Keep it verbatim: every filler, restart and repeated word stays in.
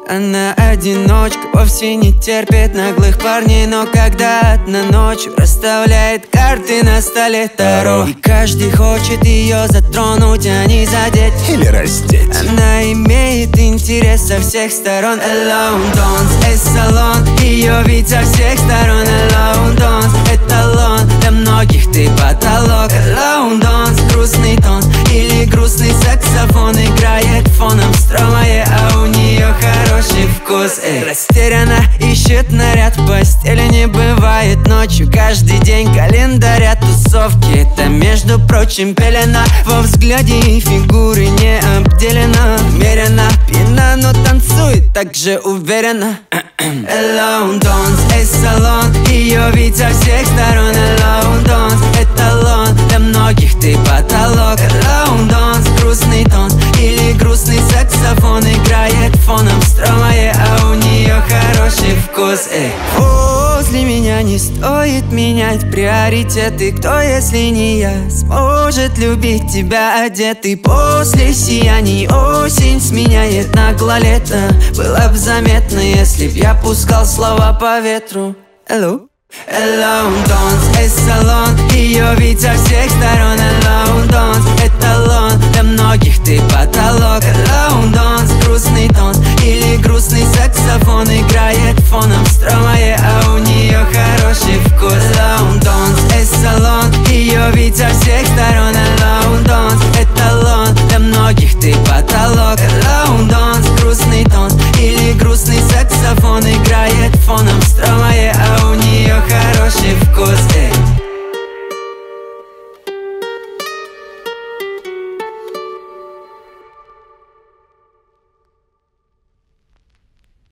Она одиночка, вовсе не терпит наглых парней, но когда одна ночью расставляет карты на столе Таро, и каждый хочет ее затронуть, а не задеть или раздеть. Она имеет интерес со всех сторон. Alone dance, эсалон, ее вид со всех сторон. Alone dance, эталон, для многих ты потолок. Alone dance, грустный тон или грустный саксофон играет фоном стройное, а у нее хороший вкус. Эй. Растеряна, ищет наряд, в постели не бывает ночью. Каждый день календаря тусовки, это, между прочим, пелена. Во взгляде и фигуры не обделена, мерена, пьяна, но танцует так же уверенно. Alone dance, эсалон, ее вид со всех сторон. Alone dance, эталон, для многих ты потолок. Alone dance, грустный тон или грустный саксофон играет фоном стройное, а у нее хороший вкус. Эй. Возле меня не стоит менять приоритеты. Кто, если не я, сможет любить тебя одетый? После сияний осень сменяет нагло лето. Было б заметно, если б я пускал слова по ветру. Hello. Alone dance, эсалон, ее вид со всех сторон.